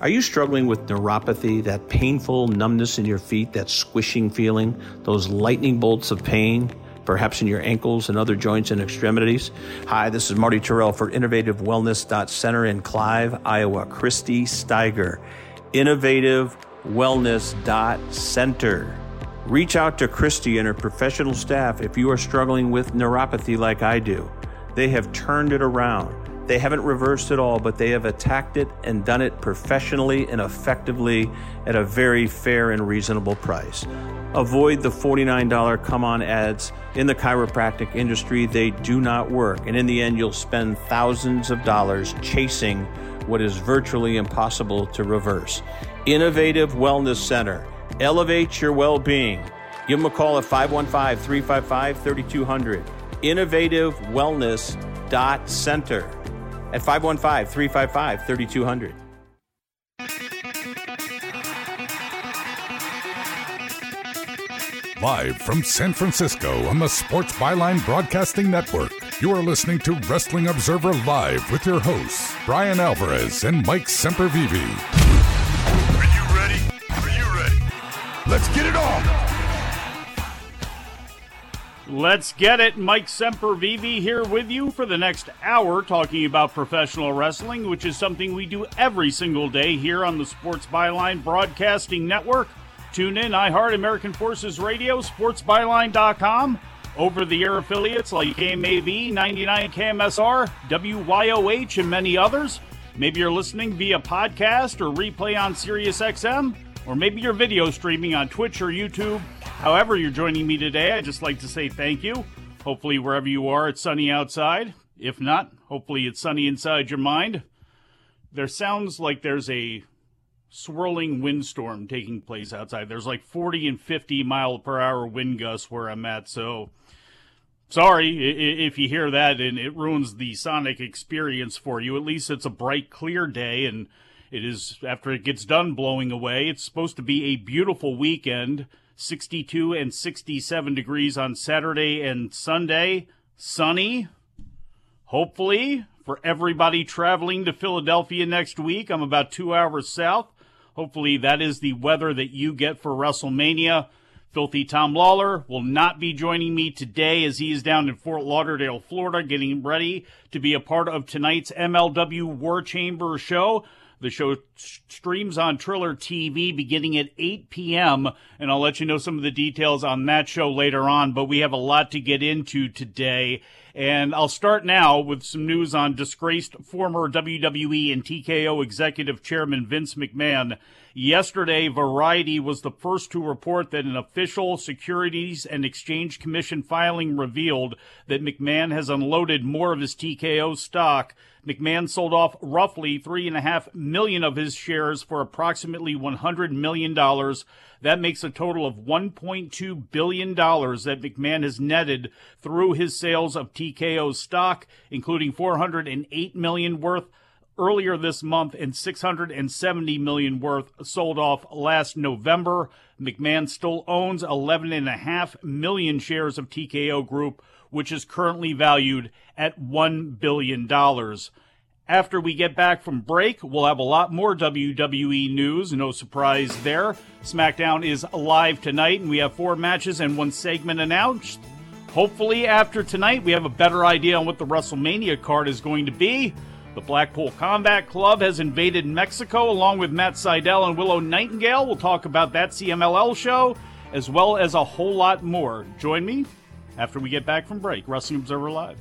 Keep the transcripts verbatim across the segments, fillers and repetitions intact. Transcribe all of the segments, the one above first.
Are you struggling with neuropathy, that painful numbness in your feet, that squishing feeling, those lightning bolts of pain, perhaps in your ankles and other joints and extremities? Hi, this is Marty Terrell for Innovative Wellness Center in Clive, Iowa. Christy Steiger, Innovative Wellness Center. Reach out to Christy and her professional staff if you are struggling with neuropathy like I do. They have turned it around. They haven't reversed it all, but they have attacked it and done it professionally and effectively at a very fair and reasonable price. Avoid the forty-nine dollars come-on ads in the chiropractic industry. They do not work. And in the end, you'll spend thousands of dollars chasing what is virtually impossible to reverse. Innovative Wellness Center. Elevate your well-being. Give them a call at five one five, three five five, three two zero zero. Innovative Wellness Center at five one five, three five five, three two zero zero. Live from San Francisco on the Sports Byline Broadcasting Network, you are listening to Wrestling Observer Live with your hosts, Brian Alvarez and Mike Sempervive. Are you ready? Are you ready? Let's get it on! Let's get it. Mike Sempervive here with you for the next hour talking about professional wrestling, which is something we do every single day here on the Sports Byline Broadcasting Network. Tune in, iHeart, American Forces Radio, sports byline dot com, over-the-air affiliates like K M A V, ninety-nine K M S R, W Y O H, and many others. Maybe you're listening via podcast or replay on Sirius X M, or maybe you're video streaming on Twitch or YouTube. However you're joining me today, I'd just like to say thank you. Hopefully wherever you are, it's sunny outside. If not, hopefully it's sunny inside your mind. There sounds like there's a swirling windstorm taking place outside. There's like forty and fifty mile per hour wind gusts where I'm at, so sorry if you hear that and it ruins the sonic experience for you. At least it's a bright, clear day, and it is, after it gets done blowing away, it's supposed to be a beautiful weekend. sixty-two and sixty-seven degrees on Saturday and Sunday. Sunny, hopefully, for everybody traveling to Philadelphia next week. I'm about two hours south. Hopefully that is the weather that you get for WrestleMania. Filthy Tom Lawler will not be joining me today as he is down in Fort Lauderdale, Florida, getting ready to be a part of tonight's M L W War Chamber show. The show streams on Triller T V beginning at eight p.m., and I'll let you know some of the details on that show later on, but we have a lot to get into today. And I'll start now with some news on disgraced former W W E and T K O Executive Chairman Vince McMahon. Yesterday, Variety was the first to report that an official Securities and Exchange Commission filing revealed that McMahon has unloaded more of his T K O stock. McMahon sold off roughly three point five million of his shares for approximately one hundred million dollars. That makes a total of one point two billion dollars that McMahon has netted through his sales of T K O stock, including four hundred eight million dollars worth earlier this month and six hundred seventy million dollars worth sold off last November. McMahon still owns eleven point five million shares of T K O Group, which is currently valued at one billion dollars. After we get back from break, we'll have a lot more W W E news. No surprise there. SmackDown is live tonight, and we have four matches and one segment announced. Hopefully, after tonight, we have a better idea on what the WrestleMania card is going to be. The Blackpool Combat Club has invaded Mexico, along with Matt Sydal and Willow Nightingale. We'll talk about that C M L L show, as well as a whole lot more. Join me after we get back from break. Wrestling Observer Live.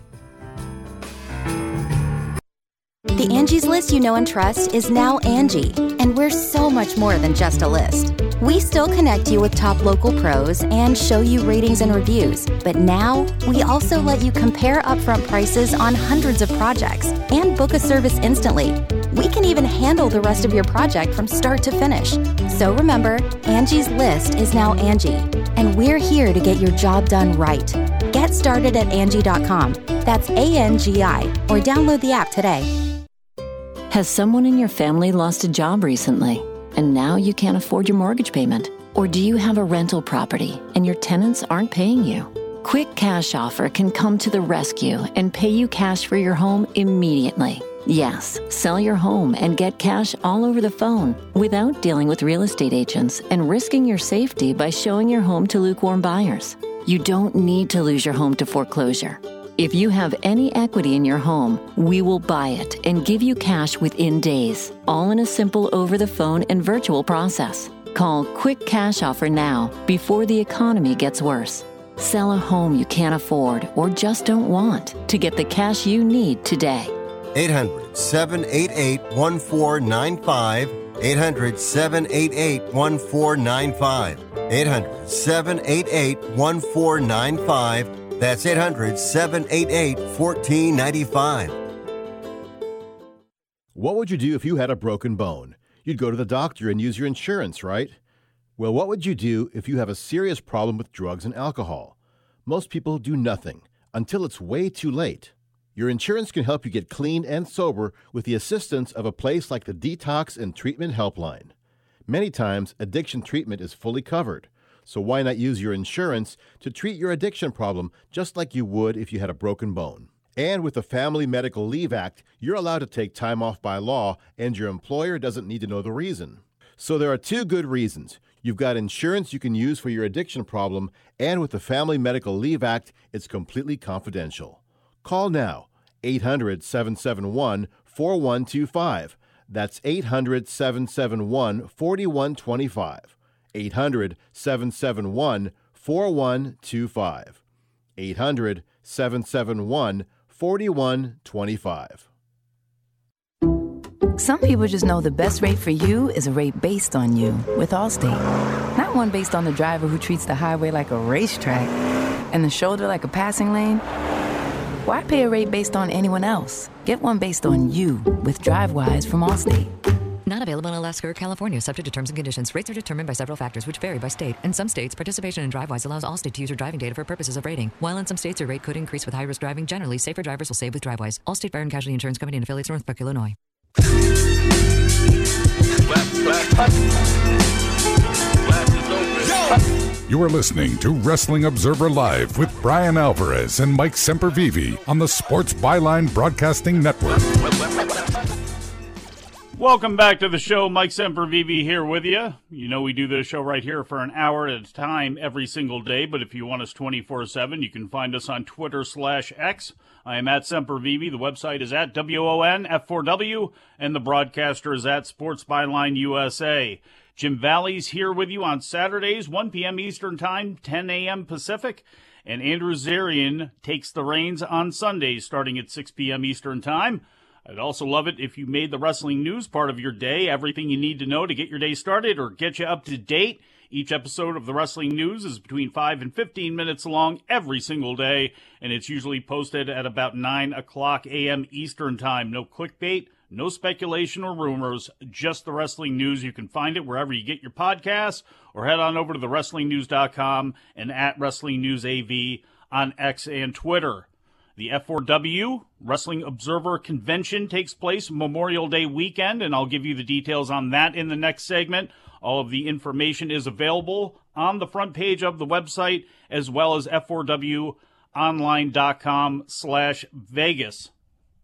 The Angie's List you know and trust is now Angie, and we're so much more than just a list. We still connect you with top local pros and show you ratings and reviews, but now we also let you compare upfront prices on hundreds of projects and book a service instantly. We can even handle the rest of your project from start to finish. So remember, Angie's List is now Angie, and we're here to get your job done right. Get started at Angie dot com. That's A N G I, or download the app today. Has someone in your family lost a job recently, and now you can't afford your mortgage payment? Or do you have a rental property and your tenants aren't paying you? Quick Cash Offer can come to the rescue and pay you cash for your home immediately. Yes, sell your home and get cash all over the phone without dealing with real estate agents and risking your safety by showing your home to lukewarm buyers. You don't need to lose your home to foreclosure. If you have any equity in your home, we will buy it and give you cash within days, all in a simple over-the-phone and virtual process. Call Quick Cash Offer now before the economy gets worse. Sell a home you can't afford or just don't want to get the cash you need today. eight hundred, seven eight eight, one four nine five. eight hundred, seven eight eight, one four nine five. eight hundred, seven eight eight, one four nine five. That's eight hundred, seven eight eight, one four nine five. What would you do if you had a broken bone? You'd go to the doctor and use your insurance, right? Well, what would you do if you have a serious problem with drugs and alcohol? Most people do nothing until it's way too late. Your insurance can help you get clean and sober with the assistance of a place like the Detox and Treatment Helpline. Many times, addiction treatment is fully covered, so why not use your insurance to treat your addiction problem just like you would if you had a broken bone? And with the Family Medical Leave Act, you're allowed to take time off by law, and your employer doesn't need to know the reason. So there are two good reasons. You've got insurance you can use for your addiction problem, and with the Family Medical Leave Act, it's completely confidential. Call now, eight hundred, seven seven one, four one two five. That's eight hundred, seven seven one, four one two five. eight hundred, seven seven one, four one two five. eight hundred, seven seven one, four one two five. Some people just know the best rate for you is a rate based on you with Allstate. Not one based on the driver who treats the highway like a racetrack and the shoulder like a passing lane. Why pay a rate based on anyone else? Get one based on you with DriveWise from Allstate. Not available in Alaska or California, subject to terms and conditions. Rates are determined by several factors, which vary by state. In some states, participation in DriveWise allows Allstate to use your driving data for purposes of rating. While in some states, your rate could increase with high-risk driving. Generally, safer drivers will save with DriveWise. Allstate Fire and Casualty Insurance Company and affiliates, Northbrook, Illinois. You are listening to Wrestling Observer Live with Brian Alvarez and Mike Sempervive on the Sports Byline Broadcasting Network. Welcome back to the show. Mike Sempervive here with you. You know we do this show right here for an hour at a time every single day, but if you want us twenty-four seven, you can find us on Twitter slash X. I am at Sempervive. The website is at W O N F four W, and the broadcaster is at Sports Byline U S A. Jim Valley's here with you on Saturdays, one p.m. Eastern Time, ten a.m. Pacific. And Andrew Zarian takes the reins on Sundays, starting at six p.m. Eastern Time. I'd also love it if you made the wrestling news part of your day, everything you need to know to get your day started or get you up to date. Each episode of the Wrestling News is between five and fifteen minutes long every single day, and it's usually posted at about nine o'clock a.m. Eastern Time. No clickbait, no speculation or rumors, just the wrestling news. You can find it wherever you get your podcasts, or head on over to the wrestling news dot com and at Wrestling News A V on X and Twitter. The F four W Wrestling Observer Convention takes place Memorial Day weekend, and I'll give you the details on that in the next segment. All of the information is available on the front page of the website, as well as F four W online dot com slash Vegas.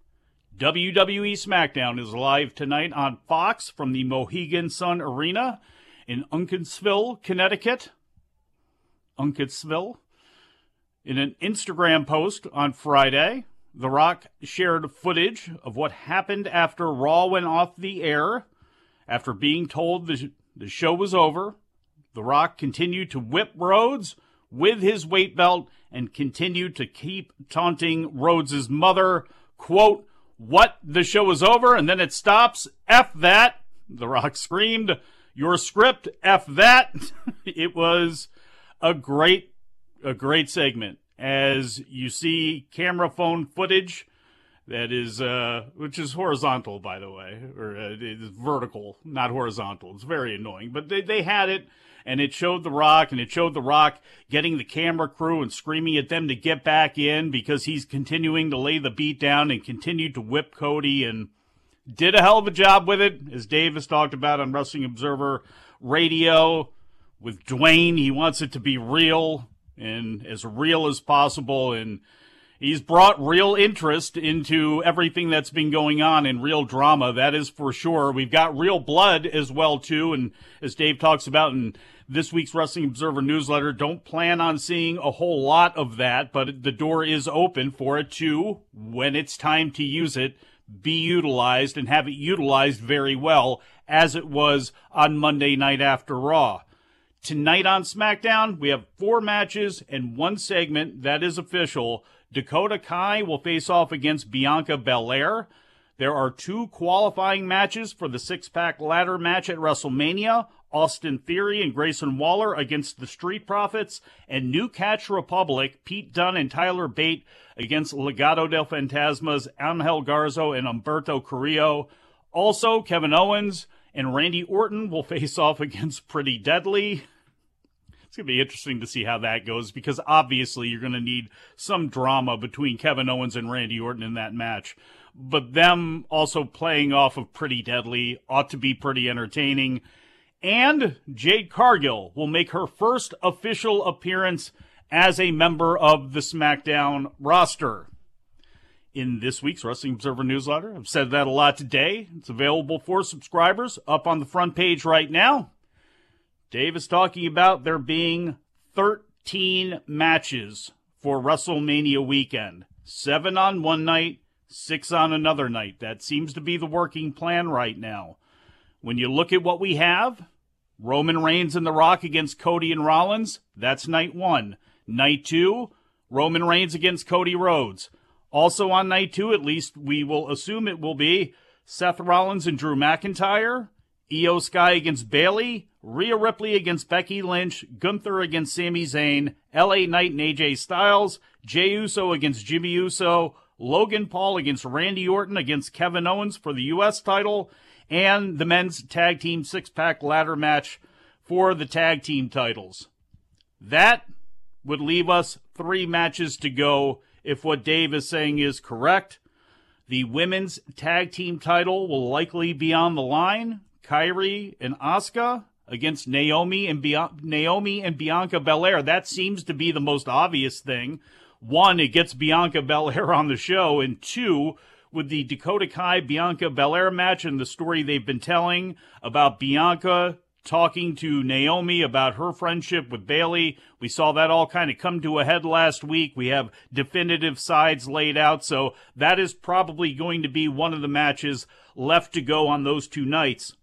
W W E SmackDown is live tonight on Fox from the Mohegan Sun Arena in Uncasville, Connecticut. Uncasville. In an Instagram post on Friday, The Rock shared footage of what happened after Raw went off the air. After being told the, the show was over, The Rock continued to whip Rhodes with his weight belt and continued to keep taunting Rhodes' mother, quote, "What? The show is over and then it stops? F that!" The Rock screamed, "Your script, F that!" It was a great A great segment, as you see camera phone footage that is, uh, which is horizontal, by the way, or uh, it is vertical, not horizontal. It's very annoying, but they, they had it, and it showed The Rock, and it showed The Rock getting the camera crew and screaming at them to get back in because he's continuing to lay the beat down and continued to whip Cody, and did a hell of a job with it, as Dave has talked about on Wrestling Observer Radio. With Dwayne, he wants it to be real, and as real as possible, and He's brought real interest into everything that's been going on and real drama, that is for sure. We've got real blood as well, too, and as Dave talks about in this week's Wrestling Observer newsletter, don't plan on seeing a whole lot of that, but the door is open for it to, when it's time to use it, be utilized and have it utilized very well, as it was on Monday night after Raw. Tonight on SmackDown, we have four matches and one segment that is official. Dakota Kai will face off against Bianca Belair. There are two qualifying matches for the six-pack ladder match at WrestleMania. Austin Theory and Grayson Waller against the Street Profits, and New Catch Republic, Pete Dunne and Tyler Bate against Legado del Fantasmas, Angel Garza and Humberto Carrillo. Also, Kevin Owens and Randy Orton will face off against Pretty Deadly. It's going to be interesting to see how that goes, because obviously you're going to need some drama between Kevin Owens and Randy Orton in that match. But them also playing off of Pretty Deadly ought to be pretty entertaining. And Jade Cargill will make her first official appearance as a member of the SmackDown roster. In this week's Wrestling Observer newsletter, I've said that a lot today. It's available for subscribers up on the front page right now. Dave is talking about there being thirteen matches for WrestleMania weekend. Seven on one night, six on another night. That seems to be the working plan right now. When you look at what we have, Roman Reigns and The Rock against Cody and Rollins, that's night one. Night two, Roman Reigns against Cody Rhodes. Also on night two, at least we will assume it will be, Seth Rollins and Drew McIntyre, Io Sky against Bayley, Rhea Ripley against Becky Lynch, Gunther against Sami Zayn, L A Knight and A J Styles, Jey Uso against Jimmy Uso, Logan Paul against Randy Orton against Kevin Owens for the U S title, and the men's tag team six-pack ladder match for the tag team titles. That would leave us three matches to go if what Dave is saying is correct. The women's tag team title will likely be on the line. Kairi and Asuka against Naomi and Bia- Naomi and Bianca Belair. That seems to be the most obvious thing. One, it gets Bianca Belair on the show, and two, with the Dakota Kai Bianca Belair match and the story they've been telling about Bianca talking to Naomi about her friendship with Bayley. We saw that all kind of come to a head last week. We have definitive sides laid out, so that is probably going to be one of the matches left to go on those two nights.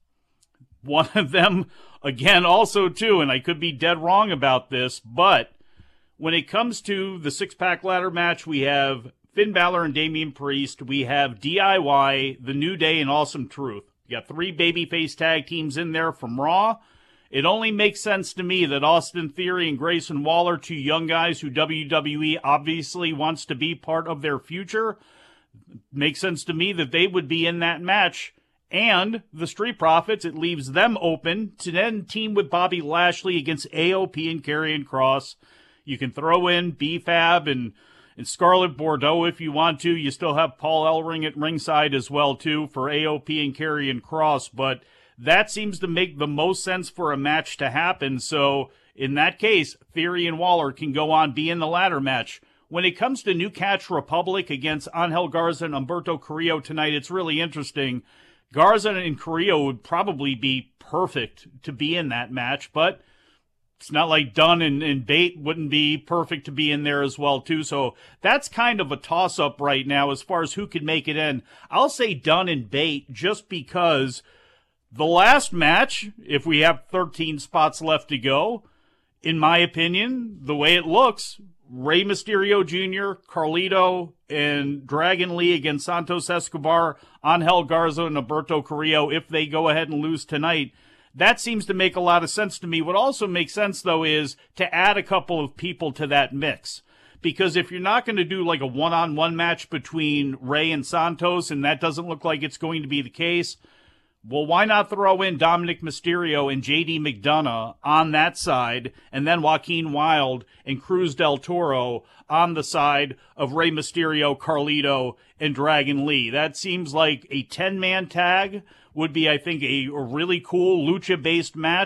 One of them, again, also too, and I could be dead wrong about this, but when it comes to the six-pack ladder match, we have Finn Balor and Damian Priest. We have D I Y, The New Day, and Awesome Truth. You got three babyface tag teams in there from Raw. It only makes sense to me that Austin Theory and Grayson Waller, two young guys who W W E obviously wants to be part of their future, makes sense to me that they would be in that match. And the Street Profits, it leaves them open to then team with Bobby Lashley against A O P and Karrion Kross. You can throw in B-Fab and And Scarlett Bordeaux, if you want to. You still have Paul Ellering at ringside as well, too, for A O P and Karrion Kross. But that seems to make the most sense for a match to happen. So, in that case, Theory and Waller can go on, be in the ladder match. When it comes to New Catch Republic against Angel Garza and Humberto Carrillo tonight, it's really interesting. Garza and Carrillo would probably be perfect to be in that match, but it's not like Dunn and, and Bate wouldn't be perfect to be in there as well, too. So that's kind of a toss-up right now as far as who can make it in. I'll say Dunn and Bate just because the last match, if we have thirteen spots left to go, in my opinion, the way it looks, Rey Mysterio Junior, Carlito, and Dragon Lee against Santos Escobar, Angel Garza, and Humberto Carrillo, if they go ahead and lose tonight, that seems to make a lot of sense to me. What also makes sense, though, is to add a couple of people to that mix. Because if you're not going to do like a one-on-one match between Rey and Santos, and that doesn't look like it's going to be the case, well, why not throw in Dominic Mysterio and J D McDonough on that side, and then Joaquin Wilde and Cruz del Toro on the side of Rey Mysterio, Carlito, and Dragon Lee? That seems like a ten-man tag would be, I think, a really cool lucha-based match.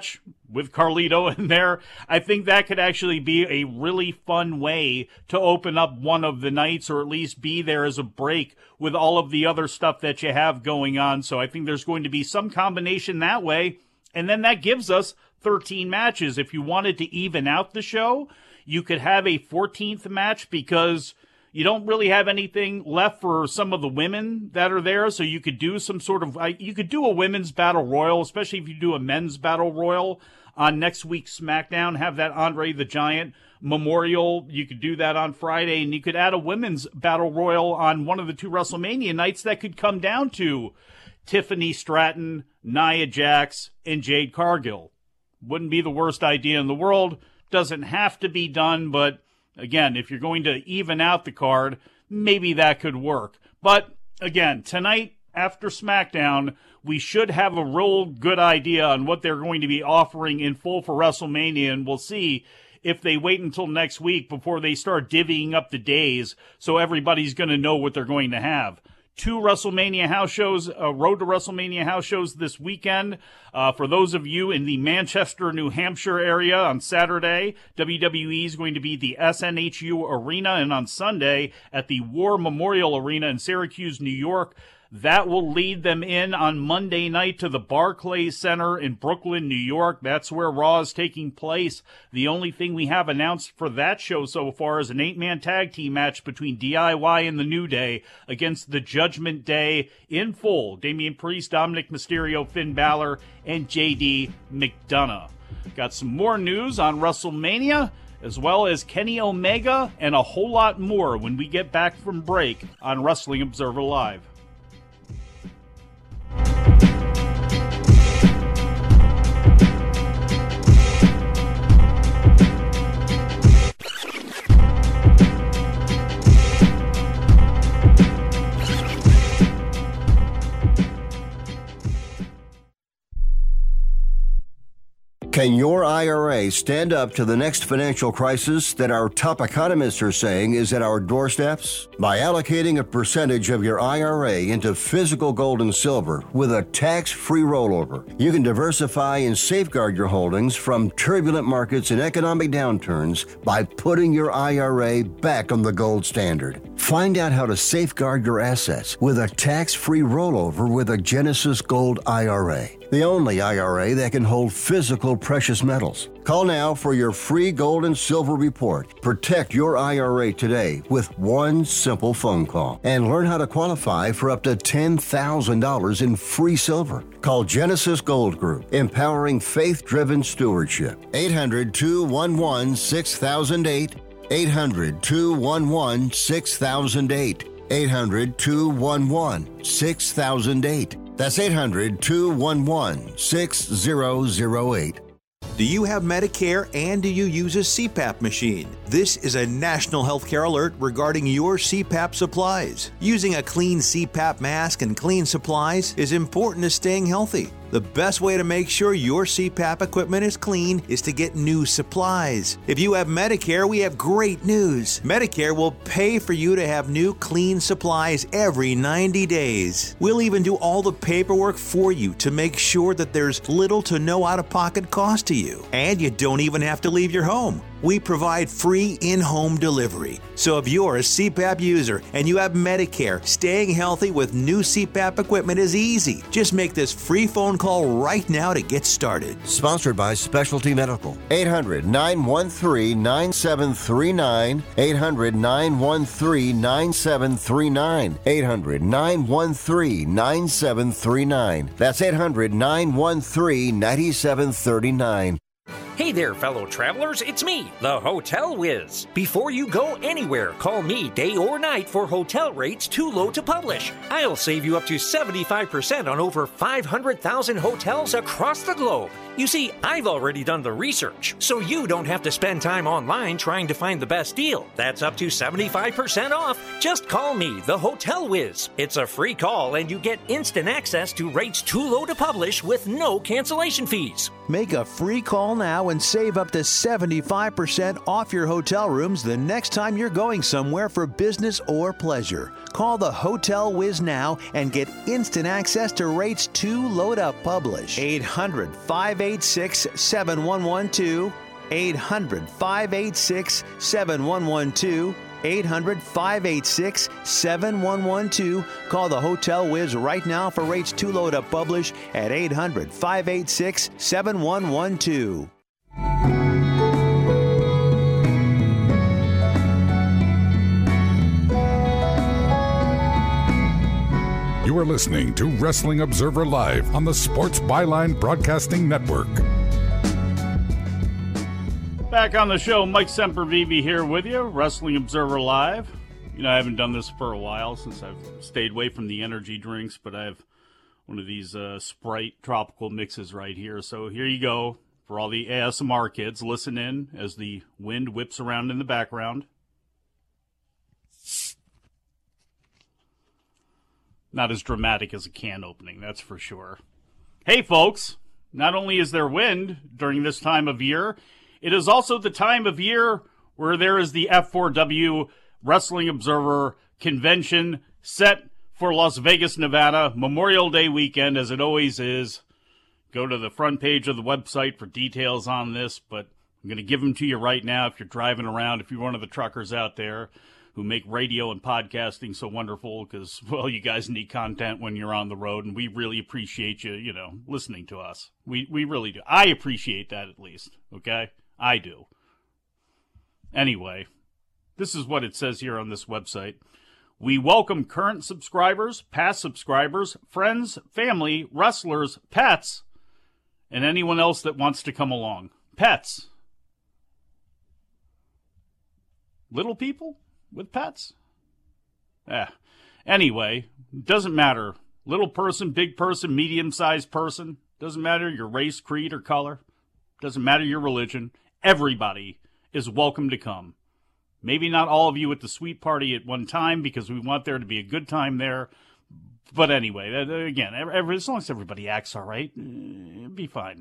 with Carlito in there. I think that could actually be a really fun way to open up one of the nights, or at least be there as a break with all of the other stuff that you have going on. So I think there's going to be some combination that way. And then that gives us thirteen matches. If you wanted to even out the show, you could have a fourteenth match, because you don't really have anything left for some of the women that are there. So you could do some sort of, you could do a women's battle royal, especially if you do a men's battle royal on next week's SmackDown. Have that Andre the Giant memorial. You could do that on Friday, and you could add a women's battle royal on one of the two WrestleMania nights that could come down to Tiffany Stratton, Nia Jax, and Jade Cargill. Wouldn't be the worst idea in the world. Doesn't have to be done, but again, if you're going to even out the card, maybe that could work. But again, tonight after SmackDown, we should have a real good idea on what they're going to be offering in full for WrestleMania, and we'll see if they wait until next week before they start divvying up the days so everybody's going to know what they're going to have. Two WrestleMania house shows, uh, Road to WrestleMania house shows this weekend. Uh, for those of you in the Manchester, New Hampshire area on Saturday, W W E is going to be the S N H U Arena, and on Sunday at the War Memorial Arena in Syracuse, New York. That will lead them in on Monday night to the Barclays Center in Brooklyn, New York. That's where Raw is taking place. The only thing we have announced for that show so far is an eight-man tag team match between D I Y and the New Day against the Judgment Day in full. Damian Priest, Dominic Mysterio, Finn Balor, and J D McDonough. Got some more news on WrestleMania, as well as Kenny Omega, and a whole lot more when we get back from break on Wrestling Observer Live. Can your I R A stand up to the next financial crisis that our top economists are saying is at our doorsteps? By allocating a percentage of your I R A into physical gold and silver with a tax-free rollover, you can diversify and safeguard your holdings from turbulent markets and economic downturns by putting your I R A back on the gold standard. Find out how to safeguard your assets with a tax-free rollover with a Genesis Gold I R A, the only I R A that can hold physical precious metals. Call now for your free gold and silver report. Protect your I R A today with one simple phone call and learn how to qualify for up to ten thousand dollars in free silver. Call Genesis Gold Group, empowering faith-driven stewardship. eight hundred, two one one, six thousand eight. eight hundred, two one one, six thousand eight. eight hundred, two one one, six thousand eight. That's eight hundred, two one one, six thousand eight. Do you have Medicare and do you use a C PAP machine? This is a national healthcare alert regarding your C PAP supplies. Using a clean C PAP mask and clean supplies is important to staying healthy. The best way to make sure your C PAP equipment is clean is to get new supplies. If you have Medicare, we have great news. Medicare will pay for you to have new clean supplies every ninety days. We'll even do all the paperwork for you to make sure that there's little to no out-of-pocket cost to you. And you don't even have to leave your home. We provide free in-home delivery. So if you're a C PAP user and you have Medicare, staying healthy with new C PAP equipment is easy. Just make this free phone call right now to get started. Sponsored by Specialty Medical. eight hundred, nine one three, nine seven three nine. eight hundred, nine one three, nine seven three nine. eight hundred, nine one three, nine seven three nine. That's eight hundred, nine one three, nine seven three nine. Hey there, fellow travelers, it's me, the Hotel Whiz. Before you go anywhere, call me day or night for hotel rates too low to publish. I'll save you up to seventy-five percent on over five hundred thousand hotels across the globe. You see, I've already done the research, so you don't have to spend time online trying to find the best deal. That's up to seventy-five percent off. Just call me, the Hotel Whiz. It's a free call, and you get instant access to rates too low to publish with no cancellation fees. Make a free call now and save up to seventy-five percent off your hotel rooms the next time you're going somewhere for business or pleasure. Call the Hotel Wiz now and get instant access to rates to load up publish. eight hundred, five eight six, seven one one two. eight hundred, five eight six, seven one one two. eight hundred, five eight six, seven one one two. Call the Hotel Wiz right now for rates to load up publish at eight hundred, five eight six, seven one one two. You are listening to Wrestling Observer Live on the Sports Byline Broadcasting Network. Back on the show, Mike Sempervive here with you, Wrestling Observer Live. You know, I haven't done this for a while since I've stayed away from the energy drinks, but I have one of these uh, Sprite tropical mixes right here. So here you go for all the A S M R kids. Listen in as the wind whips around in the background. Not as dramatic as a can opening, that's for sure. Hey, folks, not only is there wind during this time of year, it is also the time of year where there is the F four W Wrestling Observer Convention set for Las Vegas, Nevada, Memorial Day weekend, as it always is. Go to the front page of the website for details on this, but I'm going to give them to you right now if you're driving around, if you're one of the truckers out there who make radio and podcasting so wonderful because, well, you guys need content when you're on the road, and we really appreciate you, you know, listening to us. We, we really do. I appreciate that at least, okay? I do. Anyway, this is what it says here on this website. We welcome current subscribers, past subscribers, friends, family, wrestlers, pets, and anyone else that wants to come along. Pets. Little people with pets? Eh. Anyway, doesn't matter. Little person, big person, medium-sized person. Doesn't matter your race, creed, or color. Doesn't matter your religion. Everybody is welcome to come. Maybe not all of you at the sweet party at one time because we want there to be a good time there. But anyway, again, every, as long as everybody acts all right, it'll be fine.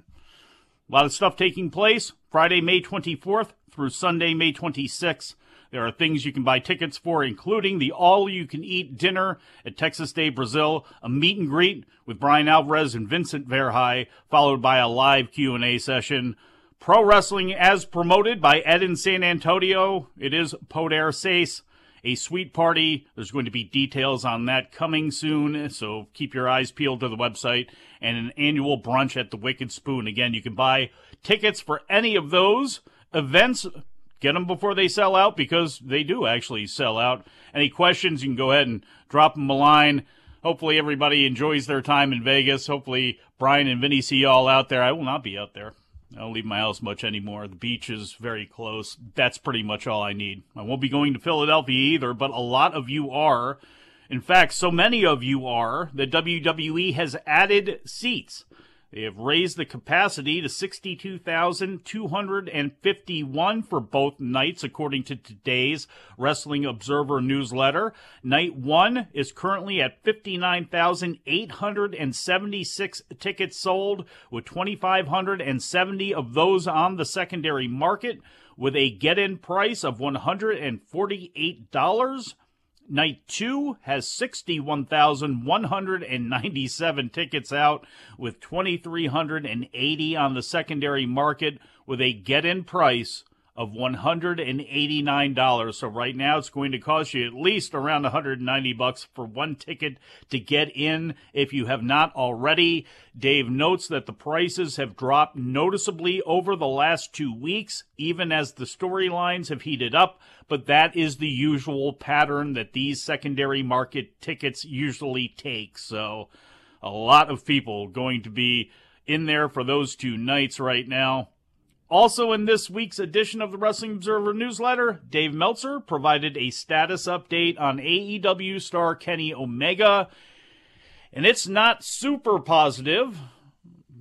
A lot of stuff taking place Friday, May twenty-fourth through Sunday, May twenty-sixth. There are things you can buy tickets for, including the all-you-can-eat dinner at Texas Day Brazil, a meet and greet with Brian Alvarez and Vincent Verhey, followed by a live Q and A session. Pro wrestling as promoted by Ed in San Antonio. It is Poder Seis, a sweet party. There's going to be details on that coming soon, so keep your eyes peeled to the website. And an annual brunch at the Wicked Spoon. Again, you can buy tickets for any of those events. Get them before they sell out, because they do actually sell out. Any questions, you can go ahead and drop them a line. Hopefully everybody enjoys their time in Vegas. Hopefully Brian and Vinny see you all out there. I will not be out there. I don't leave my house much anymore. The beach is very close. That's pretty much all I need. I won't be going to Philadelphia either, but a lot of you are. In fact, so many of you are that W W E has added seats. They have raised the capacity to sixty-two thousand two hundred fifty-one for both nights, according to today's Wrestling Observer newsletter. Night one is currently at fifty-nine thousand eight hundred seventy-six tickets sold, with two thousand five hundred seventy of those on the secondary market, with a get-in price of one hundred forty-eight dollars. Night two has sixty-one thousand one hundred ninety-seven tickets out, with two thousand three hundred eighty on the secondary market, with a get-in price of one hundred eighty-nine dollars. So right now it's going to cost you at least around one hundred ninety bucks for one ticket to get in if you have not already. Dave notes that the prices have dropped noticeably over the last two weeks, even as the storylines have heated up, but that is the usual pattern that these secondary market tickets usually take. So a lot of people going to be in there for those two nights right now. Also in this week's edition of the Wrestling Observer newsletter, Dave Meltzer provided a status update on A E W star Kenny Omega. And it's not super positive.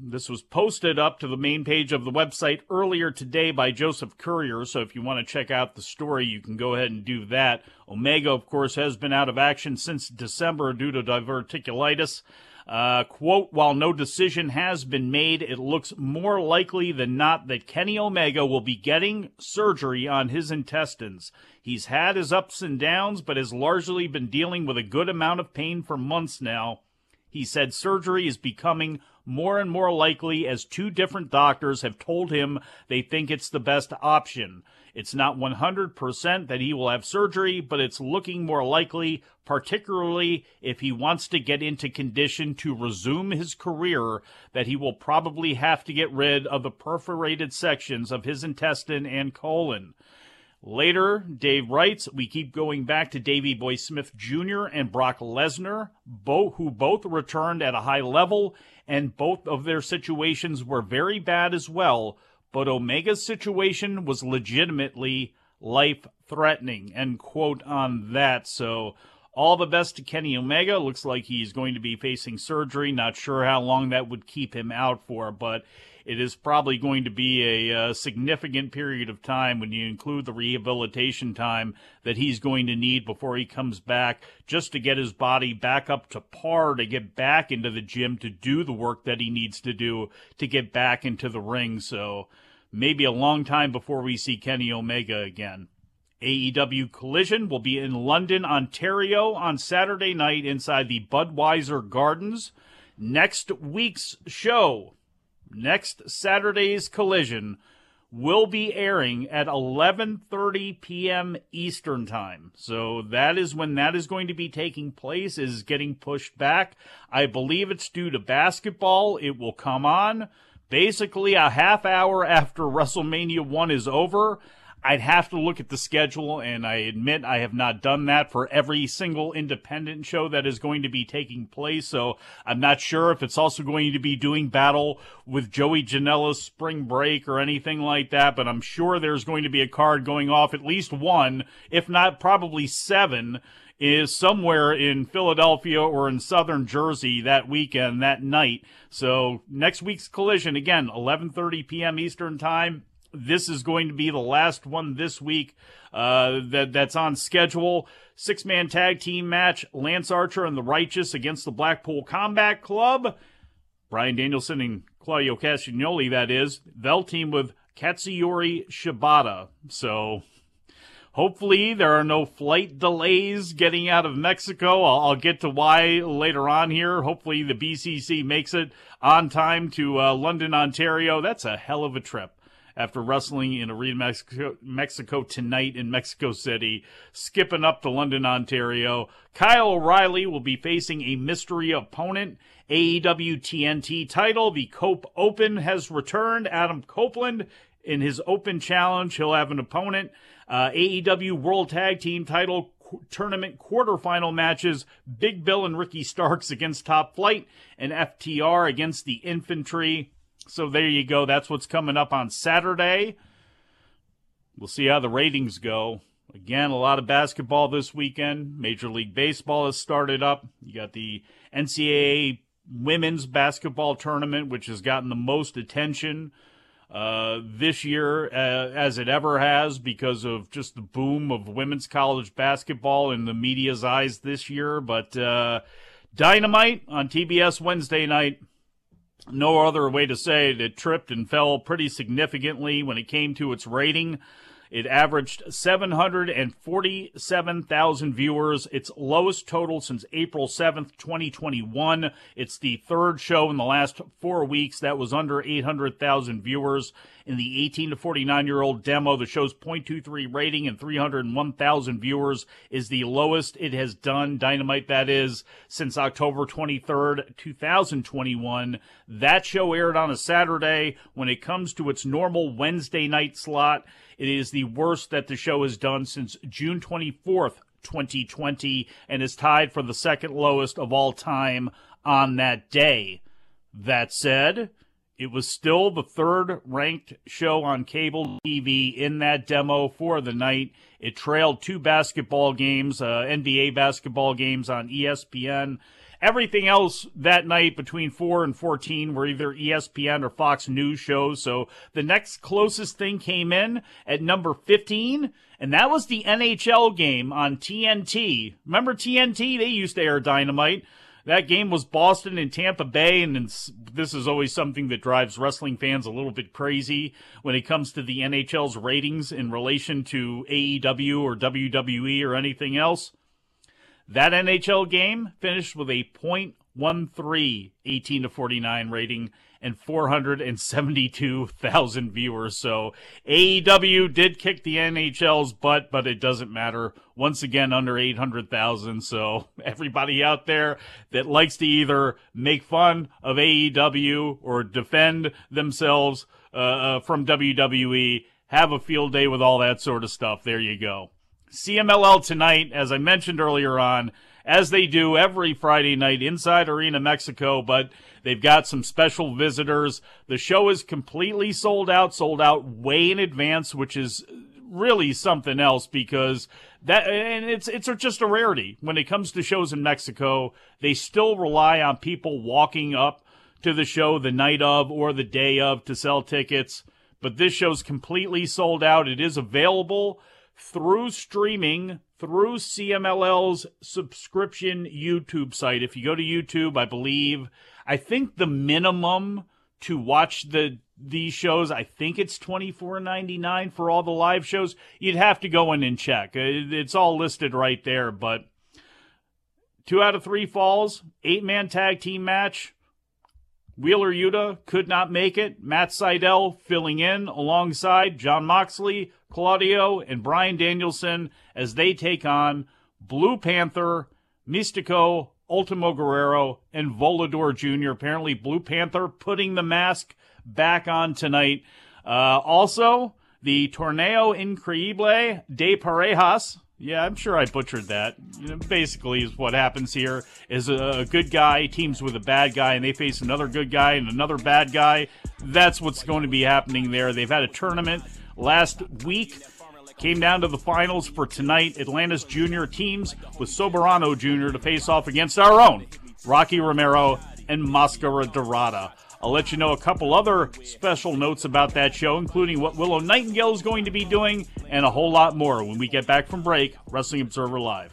This was posted up to the main page of the website earlier today by Joseph Courier, so if you want to check out the story, you can go ahead and do that. Omega, of course, has been out of action since December due to diverticulitis. Uh, quote, while no decision has been made, it looks more likely than not that Kenny Omega will be getting surgery on his intestines. He's had his ups and downs, but has largely been dealing with a good amount of pain for months now. He said surgery is becoming more and more likely as two different doctors have told him they think it's the best option. It's not one hundred percent that he will have surgery, but it's looking more likely, particularly if he wants to get into condition to resume his career, that he will probably have to get rid of the perforated sections of his intestine and colon. Later, Dave writes, we keep going back to Davey Boy Smith Junior and Brock Lesnar, both, who both returned at a high level, and both of their situations were very bad as well, but Omega's situation was legitimately life-threatening, end quote on that. So all the best to Kenny Omega. Looks like he's going to be facing surgery. Not sure how long that would keep him out for, but it is probably going to be a uh, significant period of time when you include the rehabilitation time that he's going to need before he comes back, just to get his body back up to par, to get back into the gym, to do the work that he needs to do to get back into the ring. So maybe a long time before we see Kenny Omega again. A E W Collision will be in London, Ontario on Saturday night inside the Budweiser Gardens. Next week's show, next Saturday's Collision, will be airing at eleven thirty p.m. Eastern Time. So that is when that is going to be taking place, is getting pushed back. I believe it's due to basketball. It will come on basically a half hour after WrestleMania one is over. I'd have to look at the schedule, and I admit I have not done that for every single independent show that is going to be taking place, so I'm not sure if it's also going to be doing Battle with Joey Janela's Spring Break or anything like that, but I'm sure there's going to be a card going off, at least one, if not probably seven, is somewhere in Philadelphia or in southern Jersey that weekend, that night. So next week's Collision, again, eleven thirty p.m. Eastern Time. This is going to be the last one this week uh, that that's on schedule. Six-man tag team match, Lance Archer and the Righteous against the Blackpool Combat Club. Bryan Danielson and Claudio Castagnoli, that is. They'll team with Katsuyori Shibata. So hopefully there are no flight delays getting out of Mexico. I'll, I'll get to why later on here. Hopefully the B C C makes it on time to uh, London, Ontario. That's a hell of a trip. After wrestling in Arena, Mexico, Mexico tonight in Mexico City, skipping up to London, Ontario. Kyle O'Reilly will be facing a mystery opponent. A E W T N T title, the Cope Open, has returned. Adam Copeland in his Open Challenge. He'll have an opponent. Uh, A E W World Tag Team title qu- tournament quarterfinal matches. Big Bill and Ricky Starks against Top Flight, and F T R against the Infantry. So there you go. That's what's coming up on Saturday. We'll see how the ratings go. Again, a lot of basketball this weekend. Major League Baseball has started up. You got the N C double A Women's Basketball Tournament, which has gotten the most attention uh, this year uh, as it ever has because of just the boom of women's college basketball in the media's eyes this year. But uh, Dynamite on T B S Wednesday night. No other way to say it. It tripped and fell pretty significantly when it came to its rating. It averaged seven hundred forty-seven thousand viewers, its lowest total since April seventh, twenty twenty-one. It's the third show in the last four weeks that was under eight hundred thousand viewers. In the eighteen to forty-nine-year-old demo, the show's point two three rating and three hundred one thousand viewers is the lowest it has done, Dynamite that is, since October twenty-third, twenty twenty-one. That show aired on a Saturday. When it comes to its normal Wednesday night slot, it is the worst that the show has done since June twenty-fourth, twenty twenty, and is tied for the second lowest of all time on that day. That said, It was still the third-ranked show on cable T V in that demo for the night. It trailed two basketball games, uh, N B A basketball games on E S P N. Everything else that night between four and fourteen were either E S P N or Fox News shows. So the next closest thing came in at number fifteen, and that was the N H L game on T N T. Remember T N T? They used to air Dynamite. That game was Boston and Tampa Bay, and this is always something that drives wrestling fans a little bit crazy when it comes to the N H L's ratings in relation to A E W or W W E or anything else. That N H L game finished with a point one three eighteen to forty-nine rating and four hundred seventy-two thousand viewers. So A E W did kick the N H L's butt, but it doesn't matter. Once again, under eight hundred thousand. So everybody out there that likes to either make fun of A E W or defend themselves uh, uh, from W W E, have a field day with all that sort of stuff. There you go. C M L L tonight, as I mentioned earlier on, as they do every Friday night inside Arena Mexico, but they've got some special visitors. The show is completely sold out, sold out way in advance, which is really something else because that, and it's it's just a rarity. When it comes to shows in Mexico, they still rely on people walking up to the show the night of or the day of to sell tickets. But this show's completely sold out. It is available through streaming, through C M L L's subscription YouTube site. If you go to YouTube, I believe, I think the minimum to watch the these shows, I think it's twenty-four ninety-nine for all the live shows. You'd have to go in and check. It's all listed right there, but two out of three falls, eight-man tag team match. Wheeler Yuta could not make it. Matt Sydal filling in alongside Jon Moxley, Claudio, and Bryan Danielson as they take on Blue Panther, Mystico, Ultimo Guerrero, and Volador Junior Apparently Blue Panther putting the mask back on tonight. Uh, also, the Torneo Increíble de Parejas. Yeah, I'm sure I butchered that. You know, basically, is what happens here is a good guy teams with a bad guy, and they face another good guy and another bad guy. That's what's going to be happening there. They've had a tournament last week. Came down to the finals for tonight. Atlantis Junior teams with Soberano Junior to face off against our own Rocky Romero and Mascara Dorada. I'll let you know a couple other special notes about that show, including what Willow Nightingale is going to be doing and a whole lot more when we get back from break. Wrestling Observer Live.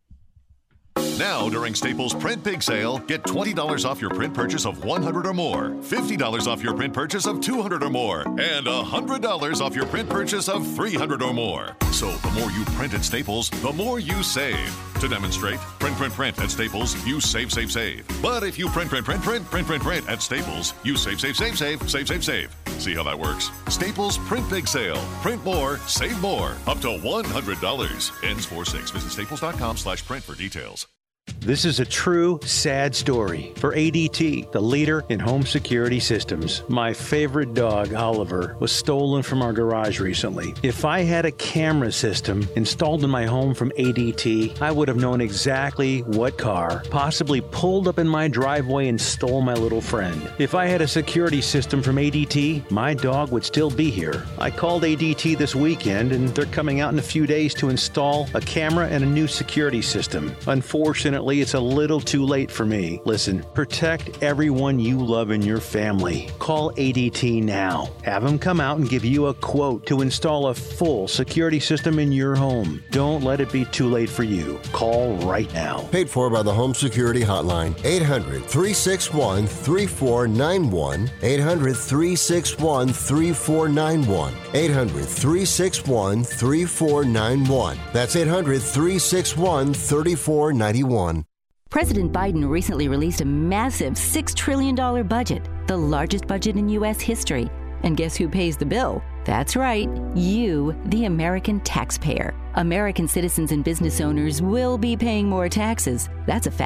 Now, during Staples Print Big Sale, get twenty dollars off your print purchase of one hundred dollars or more, fifty dollars off your print purchase of two hundred dollars or more, and one hundred dollars off your print purchase of three hundred dollars or more. So the more you print at Staples, the more you save. To demonstrate, print, print, print at Staples, you save, save, save. But if you print, print, print, print, print, print, print at Staples, you save, save, save, save, save, save, save. See how that works? Staples Print Big Sale. Print more, save more. Up to one hundred dollars. Ends four six. Visit staples.com slash print for details. This is a true, sad story for A D T, the leader in home security systems. My favorite dog, Oliver, was stolen from our garage recently. If I had a camera system installed in my home from A D T, I would have known exactly what car possibly pulled up in my driveway and stole my little friend. If I had a security system from A D T, my dog would still be here. I called A D T this weekend, and they're coming out in a few days to install a camera and a new security system. Unfortunately, it's a little too late for me. Listen, protect everyone you love in your family. Call A D T now. Have them come out and give you a quote to install a full security system in your home. Don't let it be too late for you. Call right now. Paid for by the Home Security Hotline. eight hundred, three six one, three four nine one. eight hundred, three six one, three four nine one. eight hundred, three six one, three four nine one. That's eight hundred, three six one, three four nine one. President Biden recently released a massive six trillion dollars budget, the largest budget in U S history. And guess who pays the bill? That's right, you, the American taxpayer. American citizens and business owners will be paying more taxes. That's a fact.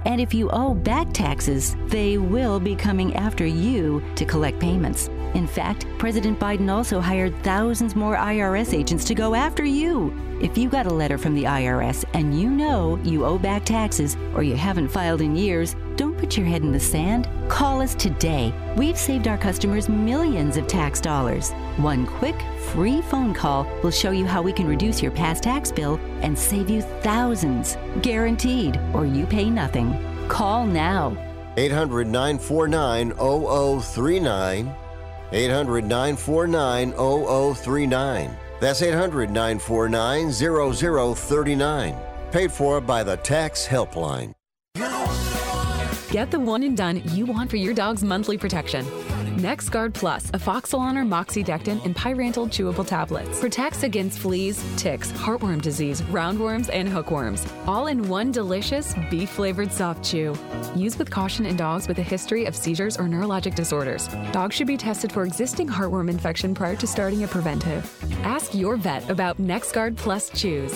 And if you owe back taxes, they will be coming after you to collect payments. In fact, President Biden also hired thousands more I R S agents to go after you. If you got a letter from the I R S and you know you owe back taxes or you haven't filed in years, don't put your head in the sand. Call us today. We've saved our customers millions of tax dollars. One quick, free phone call will show you how we can reduce your past tax bill and save you thousands. Guaranteed, or you pay nothing. Call now. eight hundred, nine four nine, zero zero three nine. eight hundred, nine four nine, zero zero three nine. That's eight hundred, nine four nine, zero zero three nine. Paid for by the Tax Helpline. Get the one and done you want for your dog's monthly protection. NexGard Plus, Afoxolaner, Moxidectin, and Pyrantel chewable tablets. Protects against fleas, ticks, heartworm disease, roundworms, and hookworms. All in one delicious, beef-flavored soft chew. Use with caution in dogs with a history of seizures or neurologic disorders. Dogs should be tested for existing heartworm infection prior to starting a preventive. Ask your vet about NexGard Plus chews.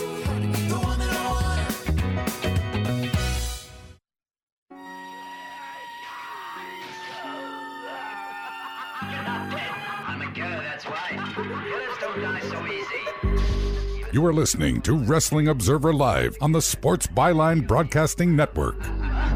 You are listening to Wrestling Observer Live on the Sports Byline Broadcasting Network. Yo,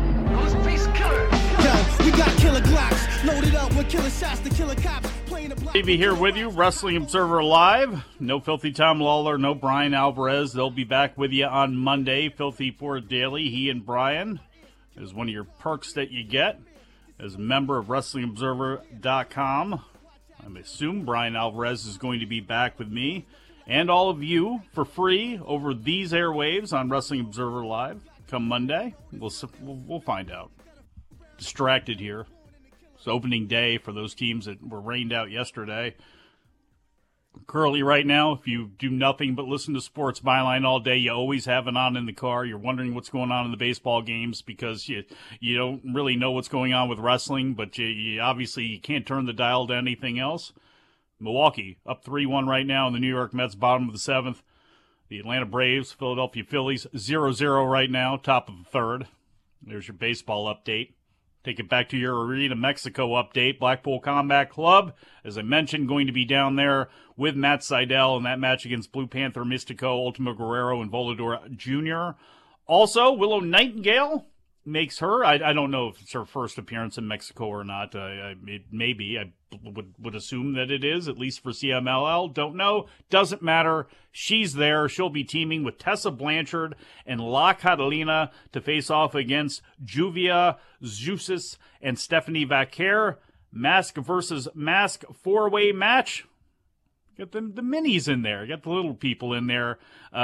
we got killer Glocks loaded up with killer shots to killer cops. Davey here with you, Wrestling Observer Live. No Filthy Tom Lawler, no Brian Alvarez. They'll be back with you on Monday. Filthy Ford Daily, he and Brian, is one of your perks that you get as a member of Wrestling Observer dot com. I assume Brian Alvarez is going to be back with me and all of you for free over these airwaves on Wrestling Observer Live come Monday. We'll we'll find out. Distracted here. It's opening day for those teams that were rained out yesterday. Currently right now, if you do nothing but listen to Sports Byline all day, you always have it on in the car. You're wondering what's going on in the baseball games because you you don't really know what's going on with wrestling, but you, you obviously you can't turn the dial to anything else. Milwaukee up three one right now in the New York Mets, bottom of the seventh. The Atlanta Braves, Philadelphia Phillies, zero zero right now, top of the third. There's your baseball update. Take it back to your Arena Mexico update. Blackpool Combat Club, as I mentioned, going to be down there with Matt Seidel in that match against Blue Panther Mystico, Ultimo Guerrero, and Volador Junior Also, Willow Nightingale makes her, I, I don't know if it's her first appearance in Mexico or not. Uh, I, it may be. I would, would assume that it is, at least for C M L L. Don't know. Doesn't matter. She's there. She'll be teaming with Tessa Blanchard and La Catalina to face off against Juvia Zusis and Stephanie Vaquer. Mask versus mask four-way match. Get the, the minis in there. Get the little people in there.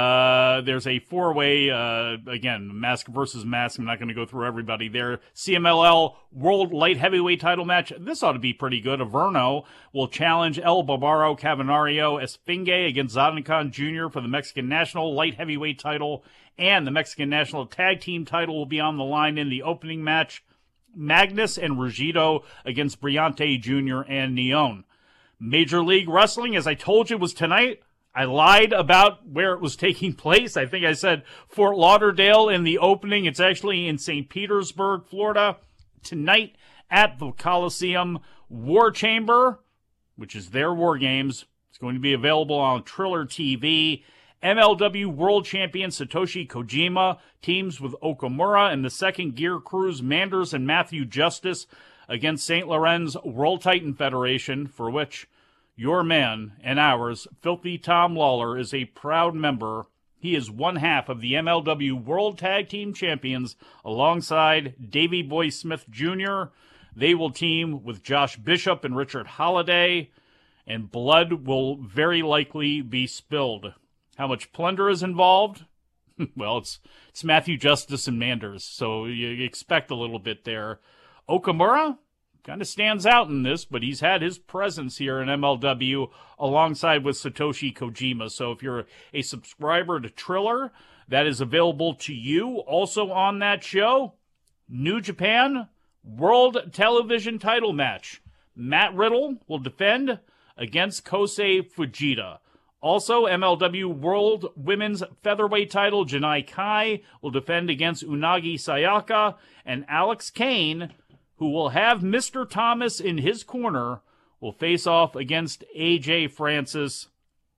Uh, there's a four-way, uh, again, mask versus mask. I'm not going to go through everybody there. C M L L World Light Heavyweight title match. This ought to be pretty good. Averno will challenge El Barbaro Cavanario Esfinge against Zadakan Junior for the Mexican National Light Heavyweight title. And the Mexican National Tag Team title will be on the line in the opening match. Magnus and Rugido against Briante Junior and Neon. Major League Wrestling, as I told you, was tonight. I lied about where it was taking place. I think I said Fort Lauderdale in the opening. It's actually in Saint Petersburg, Florida. Tonight at the Coliseum, War Chamber, which is their War Games. It's going to be available on Triller T V. M L W World Champion Satoshi Kojima teams with Okamura and the Second Gear Crew's Manders and Matthew Justice against Saint Laurent's World Titan Federation, for which your man and ours, Filthy Tom Lawler, is a proud member. He is one half of the M L W World Tag Team Champions alongside Davey Boy Smith Junior They will team with Josh Bishop and Richard Holiday, and blood will very likely be spilled. How much plunder is involved? Well, it's it's Matthew Justice and Manders, so you expect a little bit there. Okamura kind of stands out in this, but he's had his presence here in M L W alongside with Satoshi Kojima. So if you're a subscriber to Triller, that is available to you. Also on that show, New Japan World Television title match. Matt Riddle will defend against Kosei Fujita. Also, M L W World Women's Featherweight title, Janai Kai will defend against Unagi Sayaka, and Alex Kane, who will have Mister Thomas in his corner, will face off against A J Francis.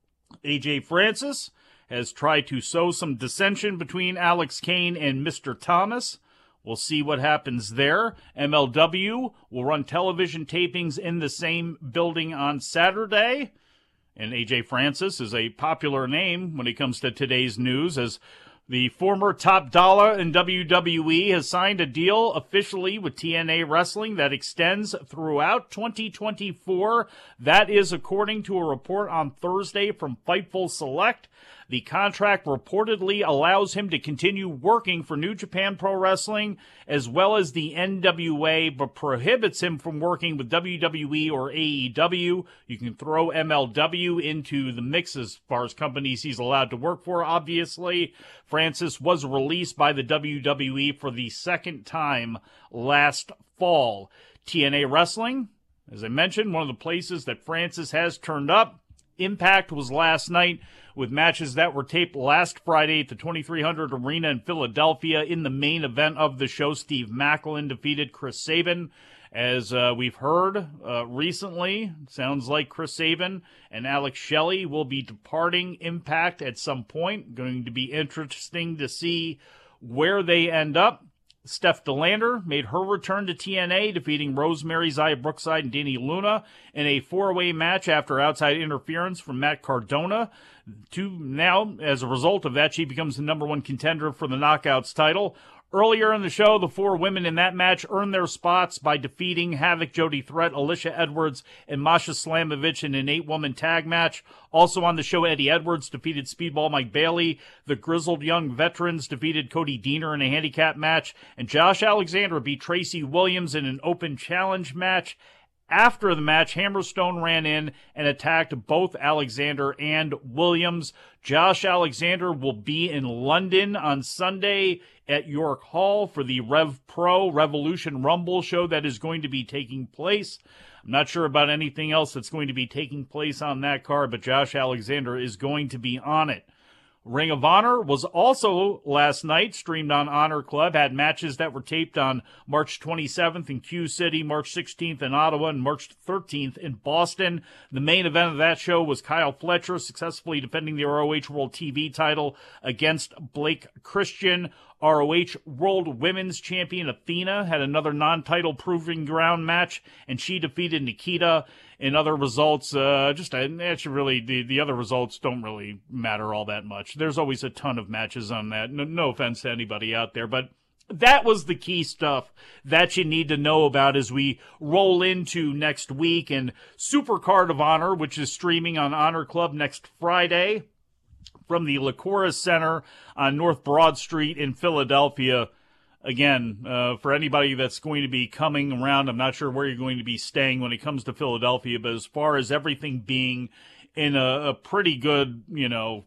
A J Francis has tried to sow some dissension between Alex Kane and Mister Thomas. We'll see what happens there. M L W will run television tapings in the same building on Saturday. And A J Francis is a popular name when it comes to today's news, as the former top dollar in W W E has signed a deal officially with T N A Wrestling that extends throughout twenty twenty-four. That is according to a report on Thursday from Fightful Select. The contract reportedly allows him to continue working for New Japan Pro Wrestling as well as the N W A, but prohibits him from working with W W E or A E W. You can throw M L W into the mix as far as companies he's allowed to work for, obviously. Francis was released by the W W E for the second time last fall. T N A Wrestling, as I mentioned, one of the places that Francis has turned up. Impact was last night with matches that were taped last Friday at the twenty-three hundred Arena in Philadelphia. In the main event of the show, Steve Maclin defeated Chris Sabin. As uh, we've heard uh, recently, sounds like Chris Sabin and Alex Shelley will be departing Impact at some point. Going to be interesting to see where they end up. Steph DeLander made her return to T N A, defeating Rosemary, Zaya Brookside, and Danny Luna in a four-way match after outside interference from Matt Cardona. To now, as a result of that, she becomes the number one contender for the Knockouts title. Earlier in the show, the four women in that match earned their spots by defeating Havoc, Jody Threat, Alicia Edwards, and Masha Slamovich in an eight-woman tag match. Also on the show, Eddie Edwards defeated Speedball Mike Bailey. The Grizzled Young Veterans defeated Cody Deaner in a handicap match. And Josh Alexander beat Tracy Williams in an open challenge match. After the match, Hammerstone ran in and attacked both Alexander and Williams. Josh Alexander will be in London on Sunday at York Hall for the Rev Pro Revolution Rumble show that is going to be taking place. I'm not sure about anything else that's going to be taking place on that card, but Josh Alexander is going to be on it. Ring of Honor was also last night streamed on Honor Club, had matches that were taped on March twenty-seventh in Q City, March sixteenth in Ottawa, and March thirteenth in Boston. The main event of that show was Kyle Fletcher successfully defending the R O H World T V title against Blake Christian. R O H World Women's Champion Athena had another non-title proving ground match, and she defeated Nikita. In other results, uh, just uh, actually really the, the other results don't really matter all that much. There's always a ton of matches on that. No, no offense to anybody out there, but that was the key stuff that you need to know about as we roll into next week. And Supercard of Honor, which is streaming on Honor Club next Friday from the Licoris Center on North Broad Street in Philadelphia. Again, uh, for anybody that's going to be coming around, I'm not sure where you're going to be staying when it comes to Philadelphia, but as far as everything being in a, a pretty good, you know,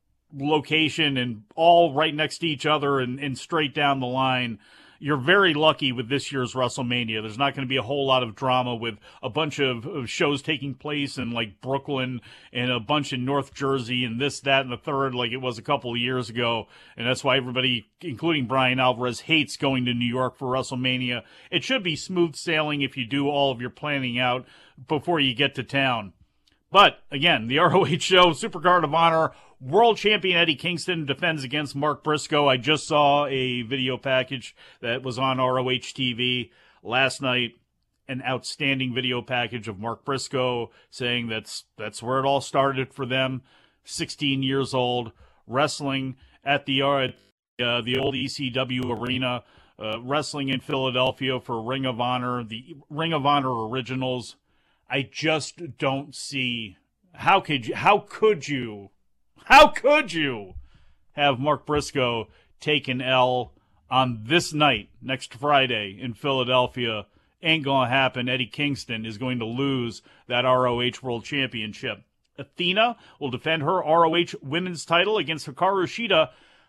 location and all right next to each other and, and straight down the line, you're very lucky with this year's WrestleMania. There's not going to be a whole lot of drama with a bunch of, of shows taking place in like Brooklyn and a bunch in North Jersey and this, that, and the third like it was a couple of years ago. And that's why everybody, including Brian Alvarez, hates going to New York for WrestleMania. It should be smooth sailing if you do all of your planning out before you get to town. But, again, the R O H show, Supercard of Honor, World Champion Eddie Kingston defends against Mark Briscoe. I just saw a video package that was on R O H T V last night. An outstanding video package of Mark Briscoe saying that's that's where it all started for them. sixteen years old, wrestling at the uh, the old E C W arena, uh, wrestling in Philadelphia for Ring of Honor, the Ring of Honor Originals. I just don't see how could you how could you how could you have Mark Briscoe take an L on this night next Friday in Philadelphia. Ain't gonna happen. Eddie Kingston is going to lose that R O H World Championship. Athena will defend her R O H Women's title against Hikaru Shida.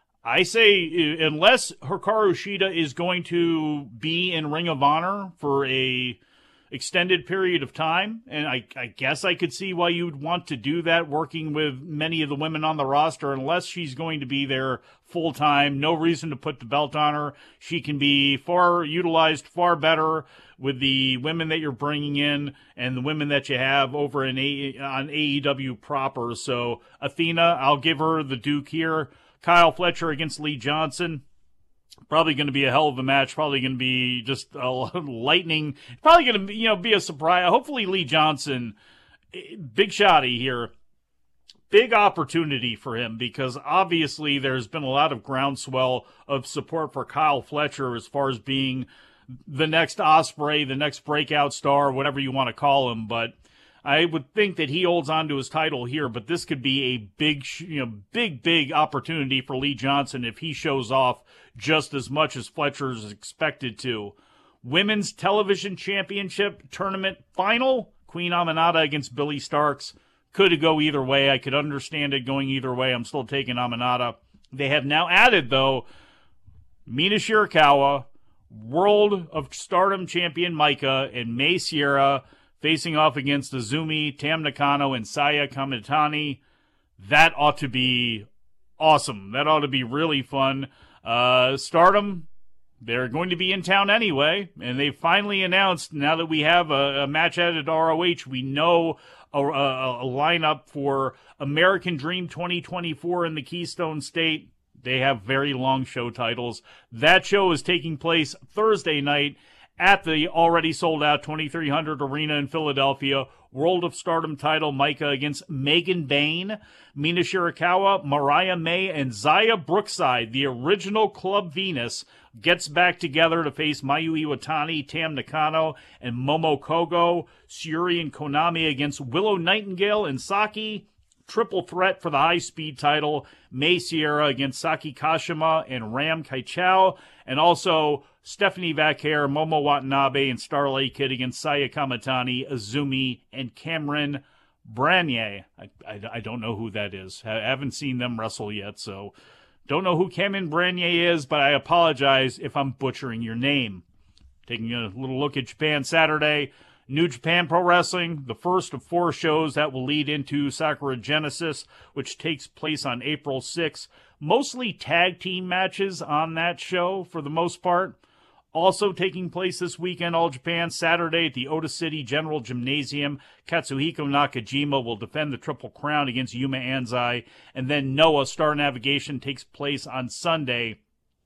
I say unless Hikaru Shida is going to be in Ring of Honor for a extended period of time, and I, I guess I could see why you'd want to do that, working with many of the women on the roster, unless she's going to be there full-time. No reason to put the belt on her. She can be far utilized far better with the women that you're bringing in and the women that you have over in a- on A E W proper. So Athena, I'll give her the Duke here. Kyle Fletcher against Lee Johnson. Probably going to be a hell of a match. Probably going to be just a lightning. Probably going to, you know, be a surprise. Hopefully Lee Johnson, big shotty here. Big opportunity for him, because obviously there's been a lot of groundswell of support for Kyle Fletcher as far as being the next Ospreay, the next breakout star, whatever you want to call him. But I would think that he holds on to his title here, but this could be a big, you know, big, big opportunity for Lee Johnson if he shows off just as much as Fletcher is expected to. Women's Television Championship Tournament Final, Queen Aminata against Billy Starks. Could go either way. I could understand it going either way. I'm still taking Aminata. They have now added, though, Mina Shirakawa, World of Stardom champion Micah, and May Sierra facing off against Azumi, Tam Nakano, and Saya Kamitani. That ought to be awesome. That ought to be really fun. Uh, Stardom, they're going to be in town anyway, and they finally announced, now that we have a, a match added R O H, we know a, a, a lineup for American Dream twenty twenty-four in the Keystone State. They have very long show titles. That show is taking place Thursday night at the already sold-out twenty-three hundred Arena in Philadelphia. World of Stardom title, Micah against Megan Bayne, Mina Shirakawa, Mariah May, and Zaya Brookside, the original Club Venus, gets back together to face Mayu Iwatani, Tam Nakano, and Momo Kogo. Syuri and Konami against Willow Nightingale and Saki. Triple threat for the high-speed title, May Sierra against Saki Kashima and Ram Kaichao. And also Stephanie Vaquer, Momo Watanabe, and Starlight Kid against Saya Kamitani, Azumi, and Cameron Branier. I, I, I don't know who that is. I haven't seen them wrestle yet, so don't know who Cameron Branier is, but I apologize if I'm butchering your name. Taking a little look at Japan Saturday. New Japan Pro Wrestling, the first of four shows that will lead into Sakura Genesis, which takes place on April sixth. Mostly tag team matches on that show for the most part. Also taking place this weekend, All Japan, Saturday at the Ota City General Gymnasium. Katsuhiko Nakajima will defend the Triple Crown against Yuma Anzai. And then Noah Star Navigation takes place on Sunday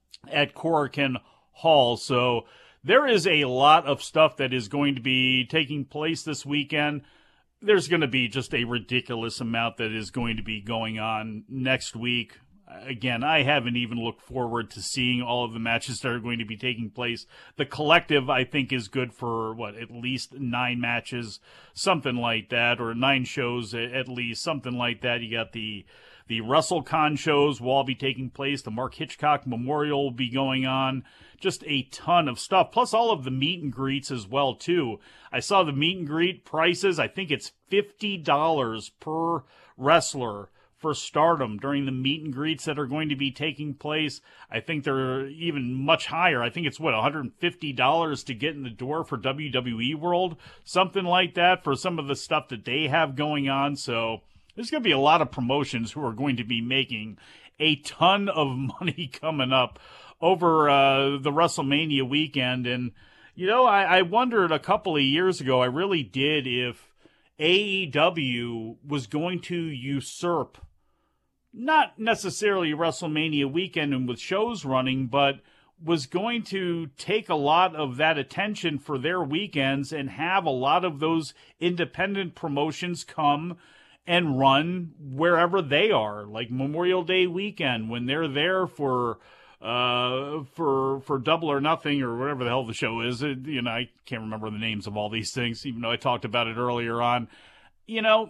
at Korakuen Hall. So there is a lot of stuff that is going to be taking place this weekend. There's going to be just a ridiculous amount that is going to be going on next week. Again, I haven't even looked forward to seeing all of the matches that are going to be taking place. The collective, I think, is good for, what, at least nine matches, something like that, or nine shows at least, something like that. You got the the WrestleCon shows will all be taking place. The Mark Hitchcock Memorial will be going on. Just a ton of stuff, plus all of the meet and greets as well, too. I saw the meet and greet prices. I think it's fifty dollars per wrestler for Stardom during the meet and greets that are going to be taking place. I think they're even much higher. I think it's, what, one hundred fifty dollars to get in the door for W W E World? Something like that for some of the stuff that they have going on. So there's going to be a lot of promotions who are going to be making a ton of money coming up over uh, the WrestleMania weekend. And, you know, I, I wondered a couple of years ago, I really did, if A E W was going to usurp not necessarily WrestleMania weekend and with shows running, but was going to take a lot of that attention for their weekends and have a lot of those independent promotions come and run wherever they are, like Memorial Day weekend when they're there for uh for for Double or Nothing or whatever the hell the show is. It, you know, I can't remember the names of all these things, even though I talked about it earlier on. You know,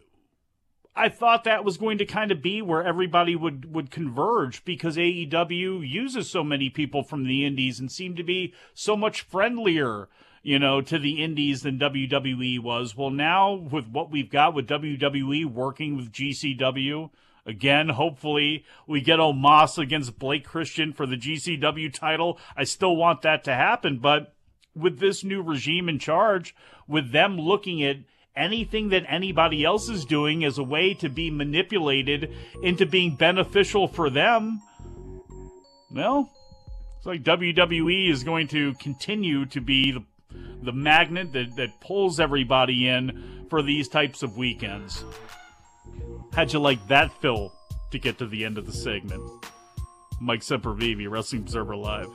I thought that was going to kind of be where everybody would, would converge, because A E W uses so many people from the indies and seemed to be so much friendlier, you know, to the indies than W W E was. Well, now with what we've got with W W E working with G C W, again, hopefully we get Omos against Blake Christian for the G C W title. I still want that to happen, but with this new regime in charge, with them looking at anything that anybody else is doing as a way to be manipulated into being beneficial for them, well, it's like W W E is going to continue to be the, the magnet that, that pulls everybody in for these types of weekends. How'd you like that, Phil, to get to the end of the segment? Mike Sempervive, Wrestling Observer Live.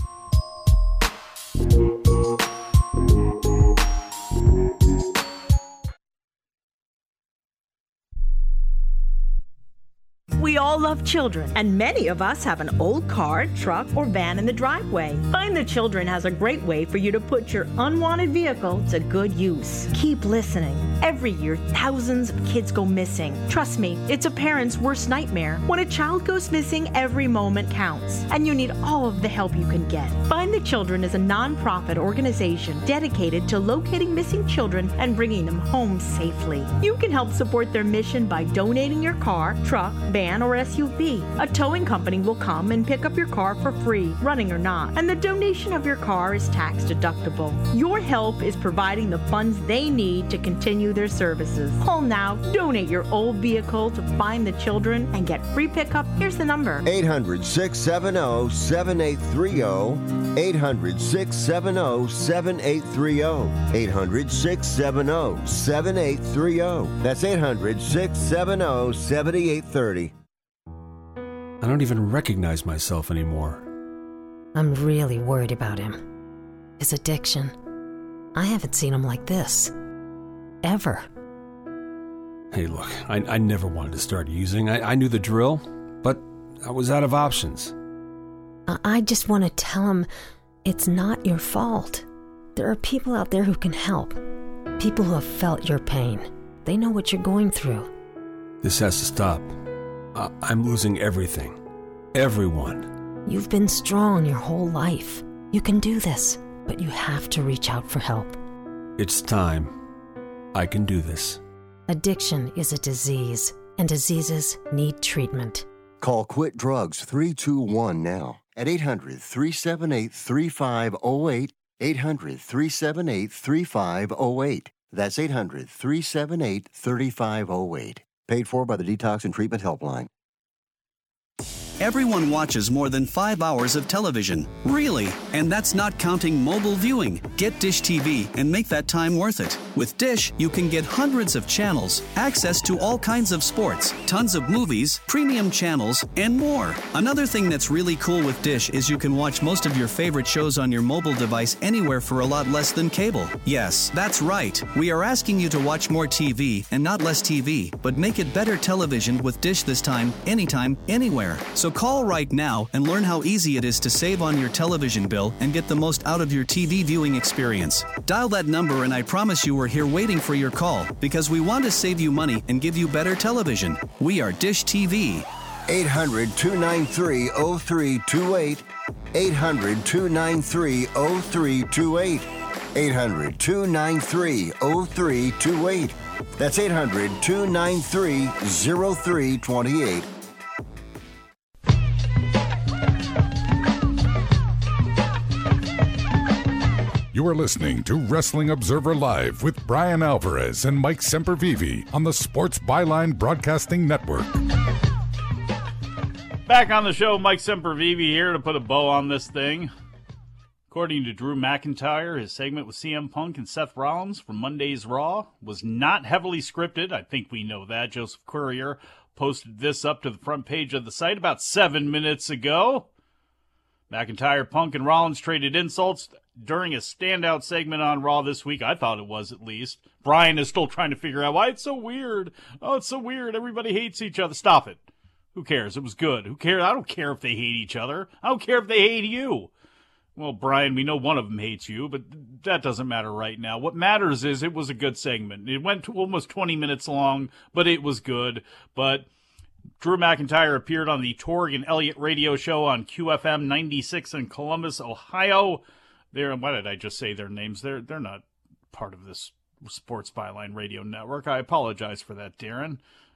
We all love children, and many of us have an old car, truck, or van in the driveway. Find the Children has a great way for you to put your unwanted vehicle to good use. Keep listening. Every year, thousands of kids go missing. Trust me, it's a parent's worst nightmare. When a child goes missing, every moment counts, and you need all of the help you can get. Find the Children is a non-profit organization dedicated to locating missing children and bringing them home safely. You can help support their mission by donating your car, truck, van, or S U V. A towing company will come and pick up your car for free, running or not, and the donation of your car is tax deductible. Your help is providing the funds they need to continue their services. Call now, donate your old vehicle to Find the Children, and get free pickup. Here's the number. eight hundred, six seven zero, seven eight three zero. eight hundred, six seven zero, seven eight three zero. eight hundred, six seven zero, seven eight three zero. That's eight hundred, six seven zero, seven eight three zero. I don't even recognize myself anymore. I'm really worried about him. His addiction. I haven't seen him like this. Ever. Hey, look, I, I never wanted to start using. I, I knew the drill, but I was out of options. I, I just want to tell him it's not your fault. There are people out there who can help. People who have felt your pain. They know what you're going through. This has to stop. I, I'm losing everything. Everyone. You've been strong your whole life. You can do this, but you have to reach out for help. It's time. I can do this. Addiction is a disease, and diseases need treatment. Call Quit Drugs three two one now at eight hundred, three seven eight, three five zero eight, eight hundred, three seven eight, three five zero eight. That's eight hundred, three seven eight, three five zero eight. Paid for by the Detox and Treatment Helpline. Everyone watches more than five hours of television. Really? And that's not counting mobile viewing. Get Dish T V and make that time worth it. With Dish, you can get hundreds of channels, access to all kinds of sports, tons of movies, premium channels, and more. Another thing that's really cool with Dish is you can watch most of your favorite shows on your mobile device anywhere for a lot less than cable. Yes, that's right. We are asking you to watch more T V and not less T V, but make it better television with Dish this time, anytime, anywhere. So call right now and learn how easy it is to save on your television bill and get the most out of your T V viewing experience. Dial that number and I promise you we're here waiting for your call because we want to save you money and give you better television. We are Dish T V. eight hundred, two nine three, zero three two eight. eight hundred, two nine three, zero three two eight. eight hundred, two nine three, zero three two eight. That's eight hundred, two nine three, zero three two eight. You are listening to Wrestling Observer Live with Brian Alvarez and Mike Sempervive on the Sports Byline Broadcasting Network. Back on the show, Mike Sempervive here to put a bow on this thing. According to Drew McIntyre, his segment with C M Punk and Seth Rollins from Monday's Raw was not heavily scripted. I think we know that. Joseph Courier posted this up to the front page of the site about seven minutes ago. McIntyre, Punk, and Rollins traded insults during a standout segment on Raw this week. I thought it was, at least. Brian is still trying to figure out why it's so weird. Oh, it's so weird. Everybody hates each other. Stop it. Who cares? It was good. Who cares? I don't care if they hate each other. I don't care if they hate you. Well, Brian, we know one of them hates you, but that doesn't matter right now. What matters is it was a good segment. It went to almost twenty minutes long, but it was good. But Drew McIntyre appeared on the Torg and Elliott radio show on Q F M ninety-six in Columbus, Ohio. They're, why did I just say their names? They're they're not part of this Sports Byline radio network. I apologize for that, Darren.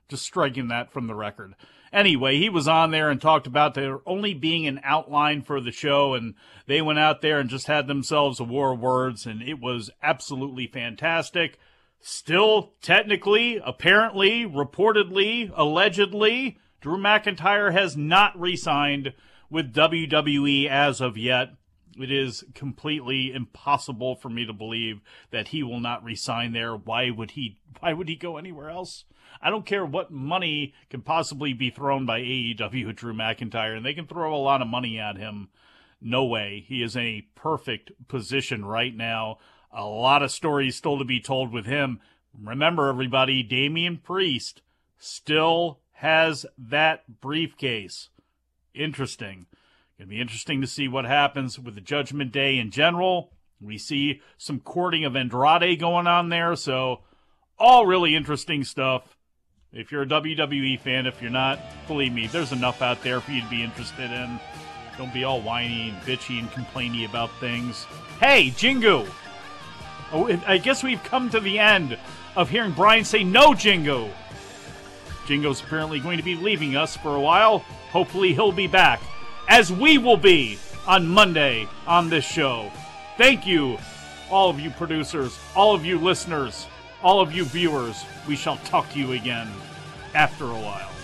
Just striking that from the record. Anyway, he was on there and talked about there only being an outline for the show, and they went out there and just had themselves a war of words, and it was absolutely fantastic. Still, technically, apparently, reportedly, allegedly, Drew McIntyre has not re-signed with W W E as of yet. It is completely impossible for me to believe that he will not re-sign there. Why would he, why would he go anywhere else? I don't care what money can possibly be thrown by A E W at Drew McIntyre, and they can throw a lot of money at him. No way. He is in a perfect position right now. A lot of stories still to be told with him. Remember, everybody, Damian Priest still has that briefcase. Interesting. Going to be interesting to see what happens with the Judgment Day in general. We see some courting of Andrade going on there, so all really interesting stuff. If you're a W W E fan, if you're not, believe me, there's enough out there for you to be interested in. Don't be all whiny and bitchy and complainy about things. Hey, Jingu! Oh, I guess we've come to the end of hearing Brian say no, Jingo. Jingo's apparently going to be leaving us for a while. Hopefully he'll be back, as we will be on Monday on this show. Thank you, all of you producers, all of you listeners, all of you viewers. We shall talk to you again after a while.